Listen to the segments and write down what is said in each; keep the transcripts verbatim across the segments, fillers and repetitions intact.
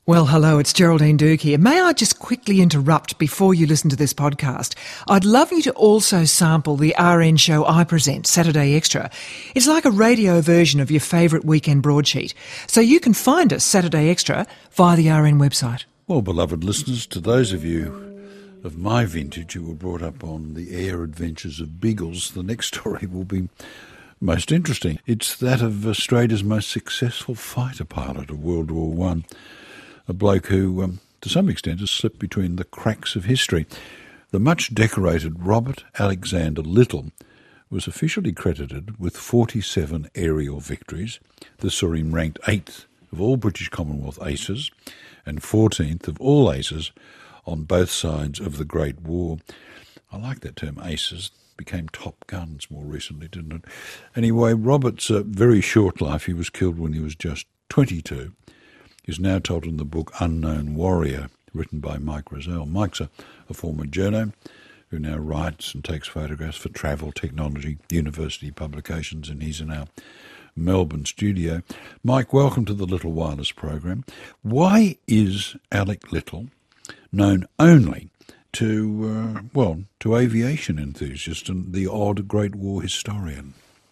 Well, hello, it's Geraldine Duke here. May I just quickly interrupt before you listen to this podcast? I'd love you to also sample the R N show I present, Saturday Extra. It's like a radio version of your favourite weekend broadsheet. So you can find us, Saturday Extra, via the R N website. Well, beloved listeners, to those of you of my vintage who were brought up on the air adventures of Biggles, the next story will be most interesting. It's that of Australia's most successful fighter pilot of World War One. A bloke who, um, to some extent, has slipped between the cracks of history. The much-decorated Robert Alexander Little was officially credited with forty-seven aerial victories. This saw him ranked eighth of all British Commonwealth aces and fourteenth of all aces on both sides of the Great War. I like that term, aces. Became Top Guns more recently, didn't it? Anyway, Robert's uh, very short life, he was killed when he was just twenty-two, is now told in the book Unknown Warrior, written by Mike Roselle. Mike's a, a former journo who now writes and takes photographs for Travel Technology University publications, and he's in our Melbourne studio. Mike, welcome to the Little Wireless program. Why is Alec Little known only to, uh, well, to aviation enthusiasts and the odd Great War historian?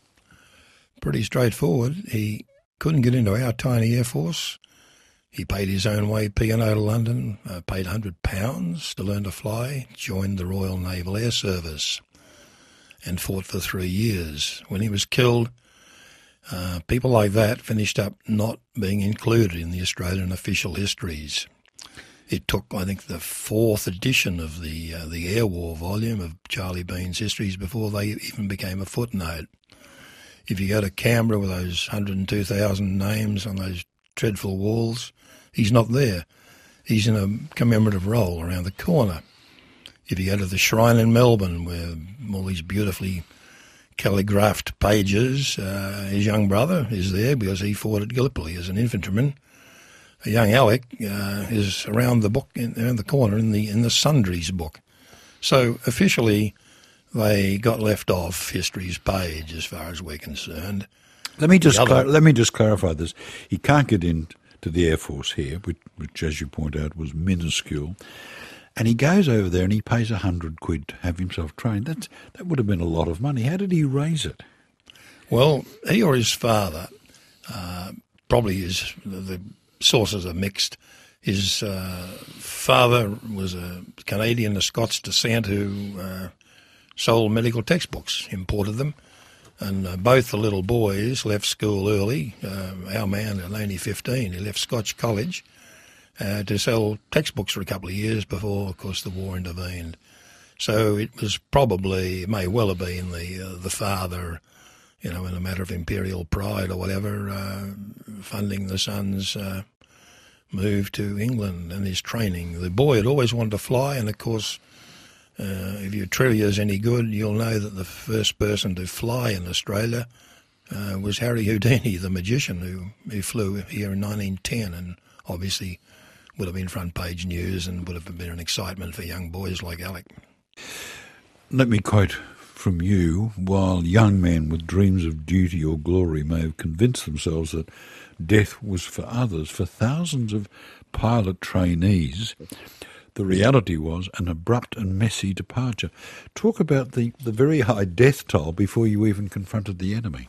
Pretty straightforward. He couldn't get into our tiny Air Force. He paid his own way, P and O to London, uh, paid one hundred pounds to learn to fly, joined the Royal Naval Air Service and fought for three years. When he was killed, uh, people like that finished up not being included in the Australian official histories. It took, I think, the fourth edition of the uh, the Air War volume of Charlie Bean's histories before they even became a footnote. If you go to Canberra with those one hundred two thousand names on those dreadful walls, he's not there. He's in a commemorative role around the corner. If you go to the shrine in Melbourne, where all these beautifully calligraphed pages, uh, his young brother is there because he fought at Gallipoli as an infantryman. A young Alec uh, is around the book, in, around the corner in the in the Sundries book. So officially, they got left off history's page as far as we're concerned. Let me just other... clar- let me just clarify this. He can't get into the Air Force here, which, which, as you point out, was minuscule. And he goes over there and he pays a hundred quid to have himself trained. That's that would have been a lot of money. How did he raise it? Well, he or his father, uh, probably his the sources are mixed. His uh, father was a Canadian of Scots descent who uh, sold medical textbooks, imported them. And uh, both the little boys left school early. Uh, our man, at only fifteen, he left Scotch College uh, to sell textbooks for a couple of years before, of course, the war intervened. So it was probably, it may well have been the uh, the father, you know, in a matter of imperial pride or whatever, uh, funding the son's uh, move to England and his training. The boy had always wanted to fly, and of course, Uh, if your trivia is any good, you'll know that the first person to fly in Australia uh, was Harry Houdini, the magician, who, who flew here in nineteen ten, and obviously would have been front page news and would have been an excitement for young boys like Alec. Let me quote from you. While young men with dreams of duty or glory may have convinced themselves that death was for others, for thousands of pilot trainees, the reality was an abrupt and messy departure. Talk about the, the very high death toll before you even confronted the enemy.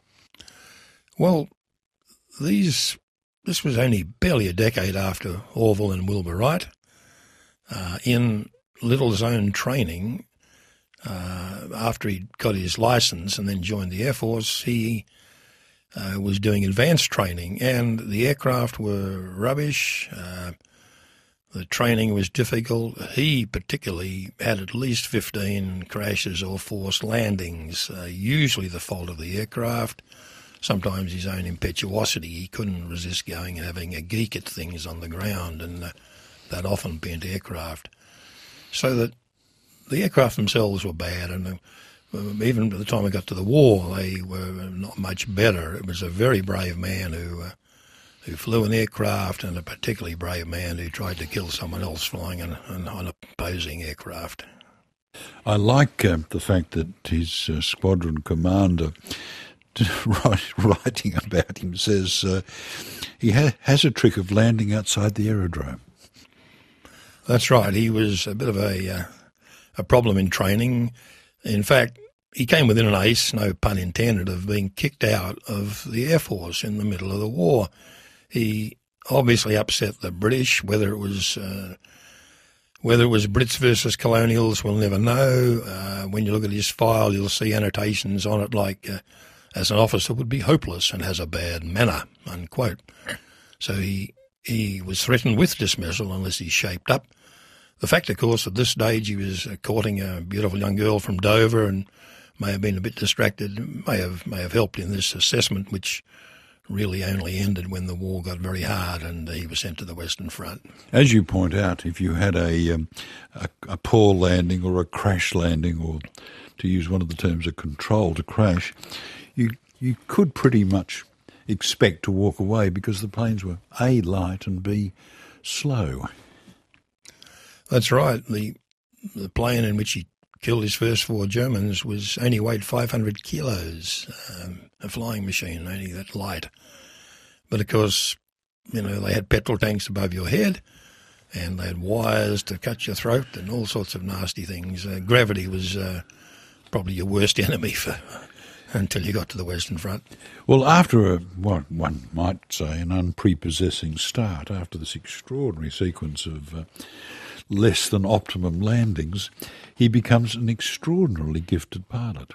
Well, these this was only barely a decade after Orville and Wilbur Wright. Uh, in Little's own training, uh, after he got his licence and then joined the Air Force, he uh, was doing advanced training, and the aircraft were rubbish. Uh, The training was difficult. He particularly had at least fifteen crashes or forced landings, uh, usually the fault of the aircraft, sometimes his own impetuosity. He couldn't resist going and having a geek at things on the ground, and uh, that often bent aircraft. So that the aircraft themselves were bad, and uh, even by the time we got to the war, they were not much better. It was a very brave man who... Uh, who flew an aircraft, and a particularly brave man who tried to kill someone else flying an, an, an opposing aircraft. I like uh, the fact that his uh, squadron commander writing about him, says uh, he ha- has a trick of landing outside the aerodrome. That's right. He was a bit of a uh, a problem in training. In fact, he came within an ace, no pun intended, of being kicked out of the Air Force in the middle of the war. He obviously upset the British. Whether it was uh, whether it was Brits versus Colonials, we'll never know. Uh, when you look at his file, you'll see annotations on it like, uh, as an officer would be hopeless and has a bad manner, unquote. So he he was threatened with dismissal unless he shaped up. The fact, of course, at this stage he was courting a beautiful young girl from Dover and may have been a bit distracted, may have may have helped in this assessment, which really only ended when the war got very hard and he was sent to the Western Front. As you point out, if you had a, um, a, a poor landing or a crash landing, or to use one of the terms, a controlled crash, you you could pretty much expect to walk away because the planes were A, light, and B, slow. That's right. The the plane in which he killed his first four Germans was only weighed five hundred kilos, um, a flying machine, only that light. But of course, you know, they had petrol tanks above your head and they had wires to cut your throat and all sorts of nasty things. Uh, gravity was uh, probably your worst enemy for until you got to the Western Front. Well, after a, what one might say, an unprepossessing start, after this extraordinary sequence of uh, less than optimum landings, he becomes an extraordinarily gifted pilot.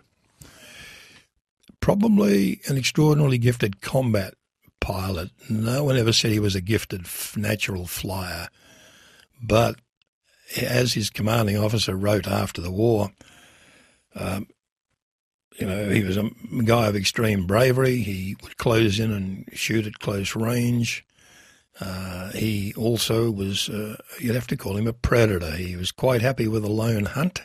Probably an extraordinarily gifted combat pilot. No one ever said he was a gifted natural flyer. But as his commanding officer wrote after the war, um, you know, he was a guy of extreme bravery. He would close in and shoot at close range. Uh, he also was, uh, you'd have to call him a predator. He was quite happy with a lone hunt.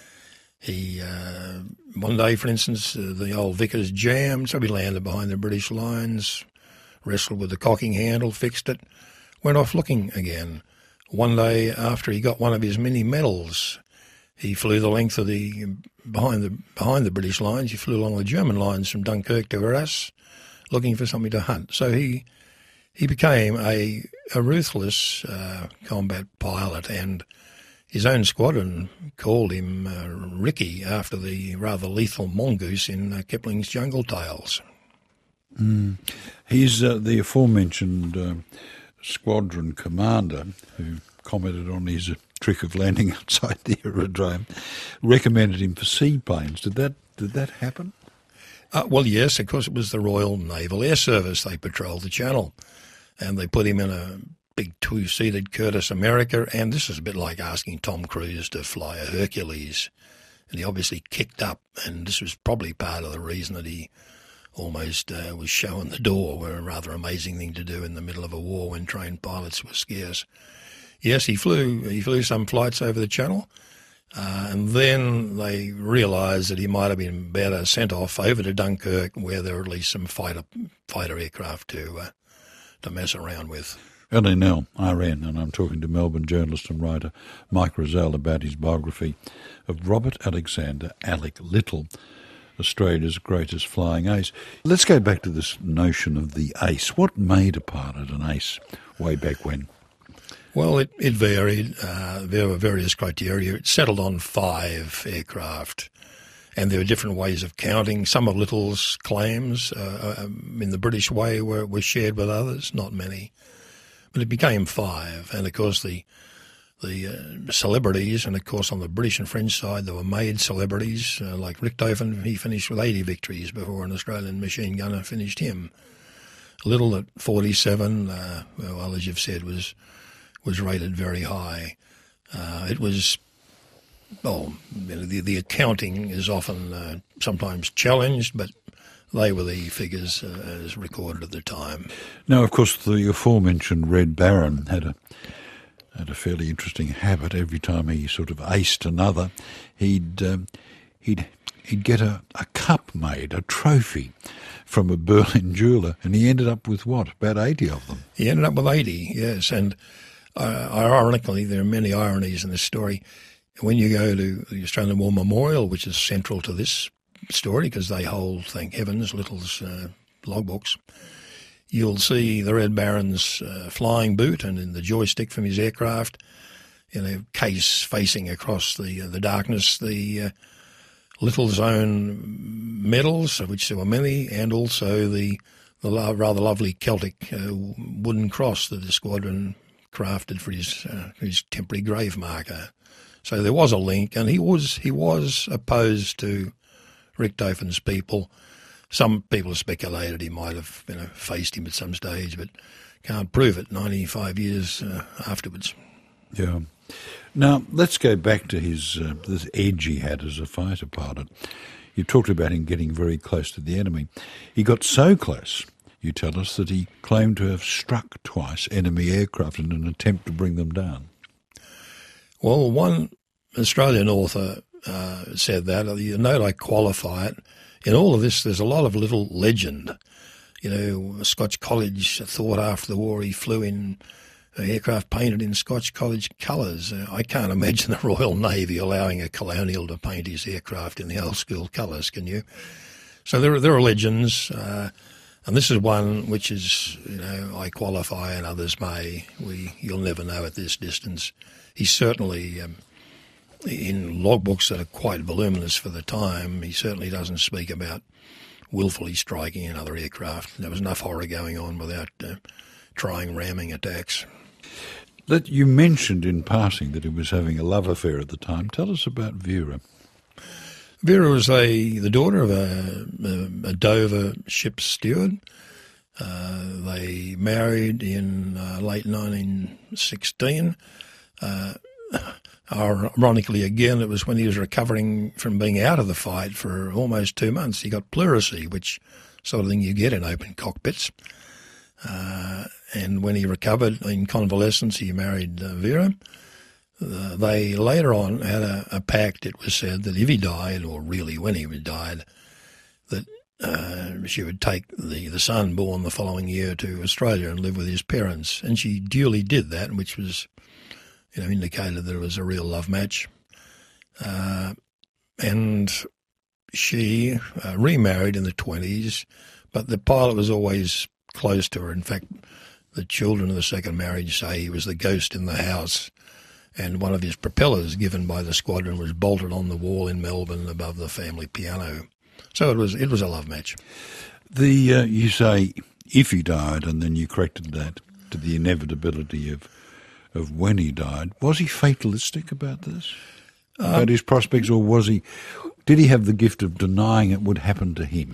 He, uh, one day, for instance, uh, the old Vickers jammed, so he landed behind the British lines, wrestled with the cocking handle, fixed it, went off looking again. One day, after he got one of his many medals, he flew the length of the, behind the behind the British lines, he flew along the German lines from Dunkirk to Arras, looking for something to hunt. So he he became a, a ruthless uh, combat pilot, and his own squadron called him uh, Ricky after the rather lethal mongoose in uh, Kipling's Jungle Tales. Mm. He's uh, the aforementioned uh, squadron commander who commented on his uh, trick of landing outside the aerodrome, recommended him for seaplanes. Did that did that happen? Uh, well, yes, of course it was the Royal Naval Air Service. They patrolled the Channel, and they put him in a big two-seated Curtiss America, and this is a bit like asking Tom Cruise to fly a Hercules. And he obviously kicked up, and this was probably part of the reason that he almost uh, was showing the door, a rather amazing thing to do in the middle of a war when trained pilots were scarce. Yes, he flew he flew some flights over the Channel, uh, and then they realised that he might have been better sent off over to Dunkirk, where there were at least some fighter fighter aircraft to uh, to mess around with. L N L, R N, and I'm talking to Melbourne journalist and writer Mike Rozelle about his biography of Robert Alexander Alec Little, Australia's greatest flying ace. Let's go back to this notion of the ace. What made a pilot an ace way back when? Well, it, it varied. Uh, there were various criteria. It settled on five aircraft, and there were different ways of counting. Some of Little's claims uh, um, in the British way were, were shared with others, not many. But it became five, and of course the the uh, celebrities, and of course on the British and French side there were made celebrities, uh, like Richthofen. He finished with eighty victories before an Australian machine gunner finished him. Little at forty-seven, uh, well, as you've said, was was rated very high. Uh, it was, well, you know, the, the accounting is often uh, sometimes challenged, but they were the figures uh, as recorded at the time. Now, of course, the aforementioned Red Baron had a had a fairly interesting habit. Every time he sort of aced another, he'd um, he'd he'd get a, a cup made, a trophy, from a Berlin jeweller, and he ended up with what, about eighty of them? He ended up with eighty, yes, and uh, ironically, there are many ironies in this story. When you go to the Australian War Memorial, which is central to this story, because they hold, thank heavens, Little's uh, logbooks, you'll see the Red Baron's uh, flying boot and in the joystick from his aircraft, in a case facing across the uh, the darkness, the uh, Little's own medals, of which there were many, and also the the lo- rather lovely Celtic uh, wooden cross that the squadron crafted for his uh, his temporary grave marker. So there was a link, and he was he was opposed to Richthofen's people. Some people have speculated he might have, you know, faced him at some stage, but can't prove it ninety-five years uh, afterwards. Yeah. Now, let's go back to his uh, this edge he had as a fighter pilot. You talked about him getting very close to the enemy. He got so close, you tell us, that he claimed to have struck twice enemy aircraft in an attempt to bring them down. Well, one Australian author uh, said that. You note I qualify it. In all of this, there's a lot of little legend. You know, Scotch College thought after the war he flew in uh, aircraft painted in Scotch College colours. Uh, I can't imagine the Royal Navy allowing a colonial to paint his aircraft in the old school colours, can you? So there are, there are legends, uh, and this is one which is, you know, I qualify and others may. We You'll never know at this distance. He certainly, um, in logbooks that are quite voluminous for the time, he certainly doesn't speak about willfully striking another aircraft. There was enough horror going on without uh, trying ramming attacks. That you mentioned in passing that he was having a love affair at the time. Tell us about Vera. Vera was a the daughter of a, a, a Dover ship's steward. Uh, they married in uh, late nineteen sixteen. Uh, ironically, again, it was when he was recovering from being out of the fight for almost two months. He got pleurisy, which sort of thing you get in open cockpits. Uh, and when he recovered in convalescence, he married uh, Vera. Uh, they later on had a, a pact, it was said, that if he died, or really when he died, that uh, she would take the, the son born the following year to Australia and live with his parents. And she duly did that, which was, you know, indicated that it was a real love match. Uh, and she uh, remarried in the twenties, but the pilot was always close to her. In fact, the children of the second marriage say he was the ghost in the house, and one of his propellers given by the squadron was bolted on the wall in Melbourne above the family piano. So it was it was a love match. The uh, you say if he died, and then you corrected that to the inevitability of of when he died. Was he fatalistic about this, um, about his prospects, or was he? Did he have the gift of denying it would happen to him?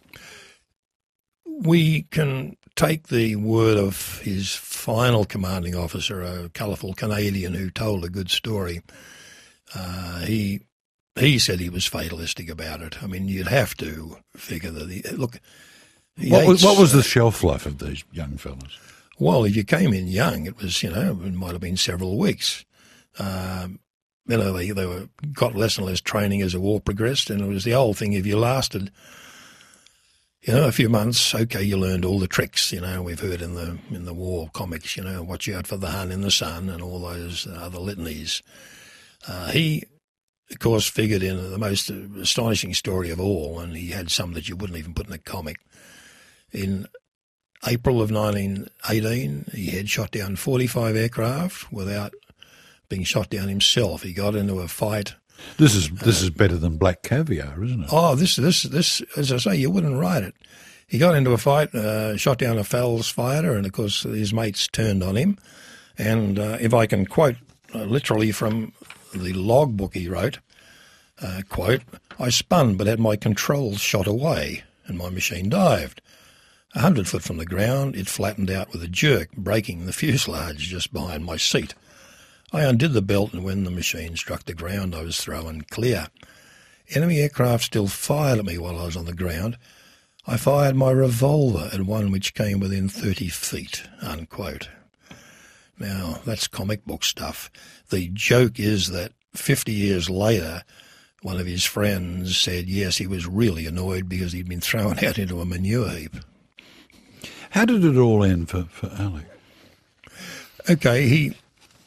We can take the word of his final commanding officer, a colourful Canadian who told a good story. Uh, he he said he was fatalistic about it. I mean, you'd have to figure that he, look. He What was, hates, what was the uh, shelf life of these young fellas? Well, if you came in young, it was, you know, it might have been several weeks. Um, you know, they, they were got less and less training as the war progressed, and it was the old thing, if you lasted, you know, a few months, okay, you learned all the tricks, you know, we've heard in the in the war comics, you know, watch out for the Hun in the sun and all those other litanies. Uh, he, of course, figured in the most astonishing story of all, and he had some that you wouldn't even put in a comic. In April of nineteen eighteen, he had shot down forty-five aircraft without being shot down himself. He got into a fight. This is this uh, is better than Black Caviar, isn't it? Oh, this this this as I say, you wouldn't write it. He got into a fight, uh, shot down a Fells fighter, and of course his mates turned on him. And uh, if I can quote uh, literally from the logbook he wrote, uh, quote, "I spun but had my controls shot away, and my machine dived. A hundred foot from the ground, it flattened out with a jerk, breaking the fuselage just behind my seat. I undid the belt, and when the machine struck the ground, I was thrown clear. Enemy aircraft still fired at me while I was on the ground. I fired my revolver at one which came within thirty feet, unquote." Now, that's comic book stuff. The joke is that fifty years later, one of his friends said, yes, he was really annoyed because he'd been thrown out into a manure heap. How did it all end for, for Alec? Okay, he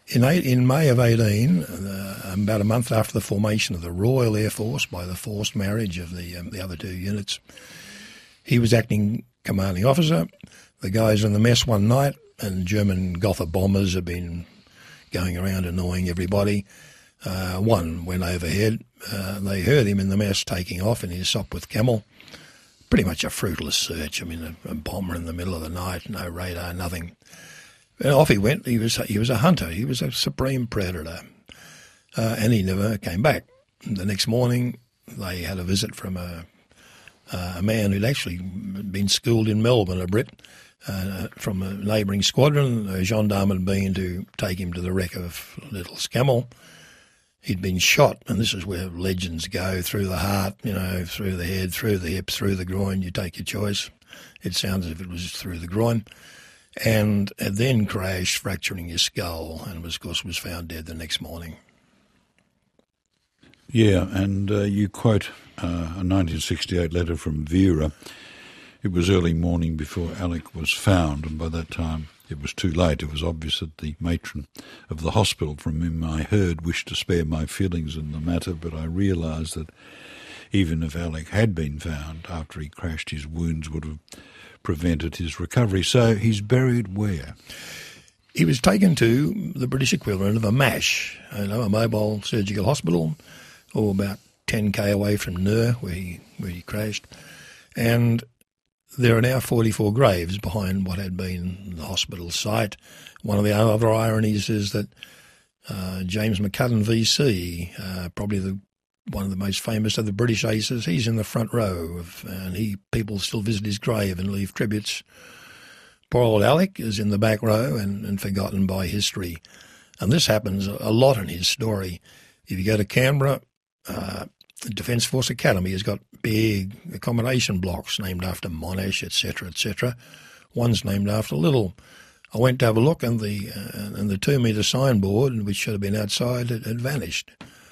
In, eight, in May of eighteen, uh, about a month after the formation of the Royal Air Force by the forced marriage of the um, the other two units, he was acting commanding officer. The guys in the mess one night, and German Gotha bombers have been going around annoying everybody. Uh, one went overhead. Uh, they heard him in the mess taking off in his Sopwith Camel. Pretty much a fruitless search. I mean, a, a bomber in the middle of the night, no radar, nothing. And off he went. He was he was a hunter. He was a supreme predator, uh, and he never came back. The next morning, they had a visit from a uh, a man who'd actually been schooled in Melbourne, a Brit, uh, from a neighbouring squadron. A gendarme had been to take him to the wreck of Little Scammell. He'd been shot, and this is where legends go, through the heart, you know, through the head, through the hips, through the groin. You take your choice. It sounds as if it was through the groin. And had then crashed, fracturing his skull, and was, of course, was found dead the next morning. Yeah, and uh, you quote uh, a nineteen sixty-eight letter from Vera. It was early morning before Alec was found, and by that time it was too late. It was obvious that the matron of the hospital from whom I heard wished to spare my feelings in the matter, but I realised that even if Alec had been found after he crashed, his wounds would have prevented his recovery. So he's buried where? He was taken to the British equivalent of a MASH, you know, a mobile surgical hospital, or about ten k away from Neur, where he, where he crashed. And there are now forty-four graves behind what had been the hospital site. One of the other ironies is that uh, James McCudden V C, uh, probably the one of the most famous of the British aces, he's in the front row, of, and he people still visit his grave and leave tributes. Poor old Alec is in the back row and, and forgotten by history. And this happens a lot in his story. If you go to Canberra, uh, the Defence Force Academy has got big accommodation blocks named after Monash, et cetera, et cetera. One's named after Little. I went to have a look, and the uh, and the two-metre signboard, which should have been outside, had, had vanished.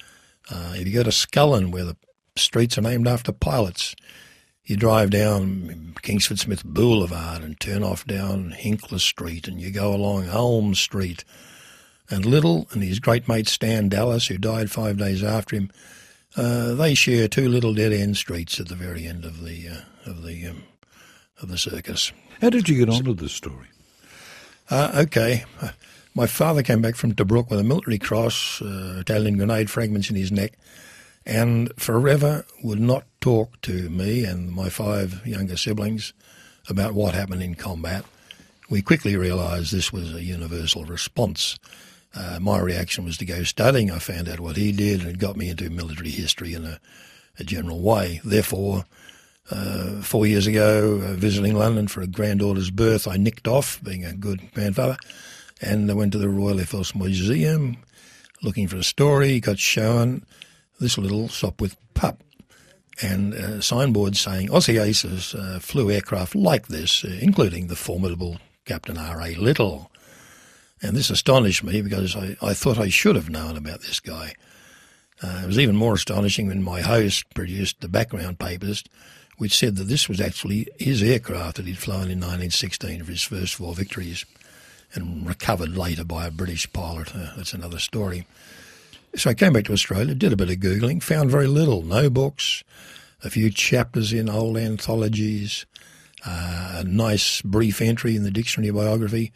Uh, if you go to Scullin, where the streets are named after pilots, you drive down Kingsford Smith Boulevard and turn off down Hinkler Street, and you go along Elm Street. And Little and his great mate Stan Dallas, who died five days after him, Uh, they share two little dead-end streets at the very end of the uh, of the um, of the circus. How did you get onto this story? Uh, okay, uh, my father came back from Tobruk with a military cross, uh, Italian grenade fragments in his neck, and forever would not talk to me and my five younger siblings about what happened in combat. We quickly realised this was a universal response. Uh, my reaction was to go studying. I found out what he did, and it got me into military history in a, a general way. Therefore, uh, four years ago, uh, visiting London for a granddaughter's birth, I nicked off, being a good grandfather, and I went to the Royal Air Force Museum looking for a story, got shown this little Sopwith pup, and a signboard saying Aussie Aces uh, flew aircraft like this, uh, including the formidable Captain R A Little. And this astonished me because I, I thought I should have known about this guy. Uh, it was even more astonishing when my host produced the background papers, which said that this was actually his aircraft that he'd flown in nineteen sixteen for his first four victories, and recovered later by a British pilot. Uh, that's another story. So I came back to Australia, did a bit of Googling, found very little. No books, a few chapters in old anthologies, uh, a nice brief entry in the dictionary biography,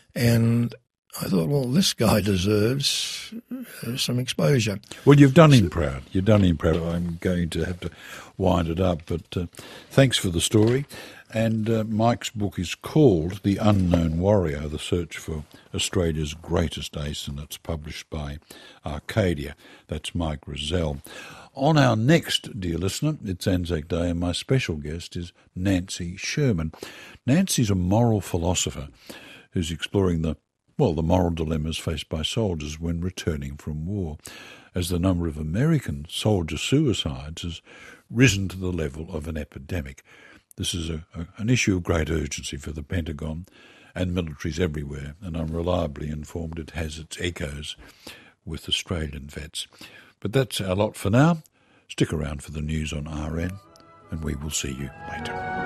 and I thought, well, this guy deserves uh, some exposure. Well, you've done him proud. You've done him proud. I'm going to have to wind it up, but uh, thanks for the story. And uh, Mike's book is called The Unknown Warrior, The Search for Australia's Greatest Ace, and it's published by Arcadia. That's Mike Rozelle. On our next, dear listener, it's Anzac Day, and my special guest is Nancy Sherman. Nancy's a moral philosopher who's exploring the Well, the moral dilemmas faced by soldiers when returning from war, as the number of American soldier suicides has risen to the level of an epidemic. This is a, a, an issue of great urgency for the Pentagon and militaries everywhere, and I'm reliably informed it has its echoes with Australian vets. But that's our lot for now. Stick around for the news on R N, and we will see you later.